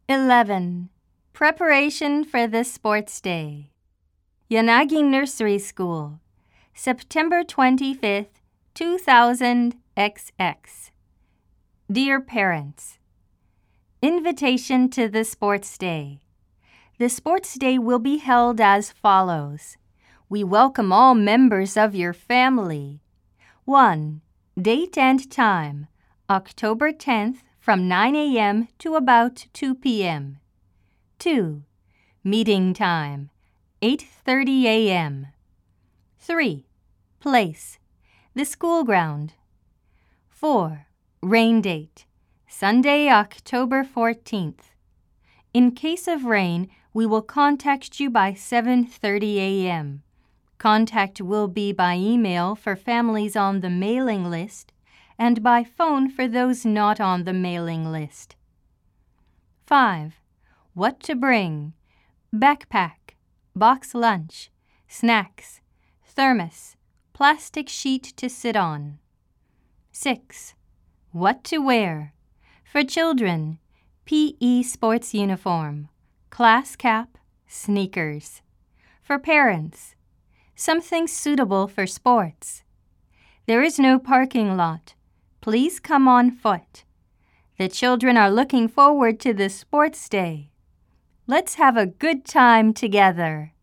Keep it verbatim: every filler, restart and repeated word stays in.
eleven. Preparation for the sports day. Yanagi Nursery School, September twenty-fifth, two thousand X X. Dear Parents, Invitation to the Sports Day. The Sports Day will be held as follows. We welcome all members of your family. one. Date and time, October tenth from nine a m to about two p m two. Meeting time, eight thirty a m three. Place, the school ground. four. Rain date, Sunday, October fourteenth. In case of rain, we will contact you by seven thirty a m Contact will be by email for families on the mailing list and by phone for those not on the mailing list. five. What to bring: backpack, box lunch, snacks, thermos, plastic sheet to sit on. six. What to wear: for children, P E sports uniform, class cap, sneakers. For parents, something suitable for sports. There is no parking lot. Please come on foot. The children are looking forward to the sports day. Let's have a good time together.